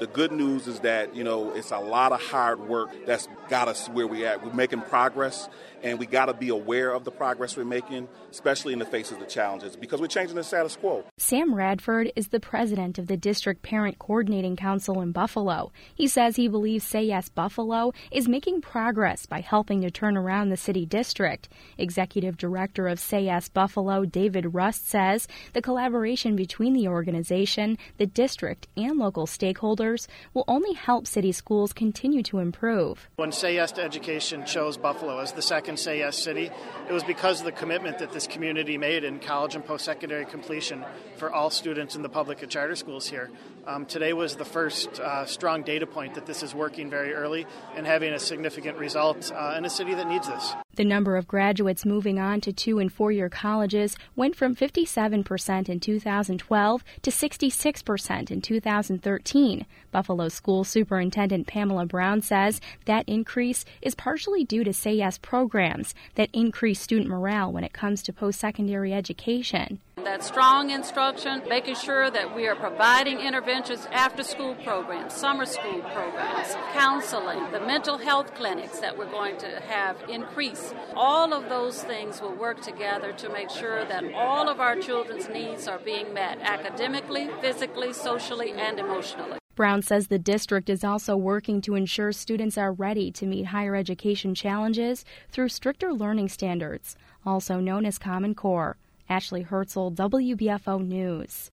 The good news is that, it's a lot of hard work that's got us where we're at. We're making progress, and we got to be aware of the progress we're making, especially in the face of the challenges, because we're changing the status quo. Sam Radford is the president of the District Parent Coordinating Council in Buffalo. He says he believes Say Yes Buffalo is making progress by helping to turn around the city district. Executive Director of Say Yes Buffalo, David Rust, says the collaboration between the organization, the district, and local stakeholders will only help city schools continue to improve. When Say Yes to Education chose Buffalo as the second Say Yes city, it was because of the commitment that this community made in college and post-secondary completion for all students in the public and charter schools here. Today was the first strong data point that this is working very early and having a significant result in a city that needs this. The number of graduates moving on to 2- and 4-year colleges went from 57% in 2012 to 66% in 2013. Buffalo School Superintendent Pamela Brown says that increase is partially due to Say Yes programs that increase student morale when it comes to post-secondary education. That strong instruction, making sure that we are providing interventions, after-school programs, summer school programs, counseling, the mental health clinics that we're going to have increase. All of those things will work together to make sure that all of our children's needs are being met academically, physically, socially, and emotionally. Brown says the district is also working to ensure students are ready to meet higher education challenges through stricter learning standards, also known as Common Core. Ashley Herzl, WBFO News.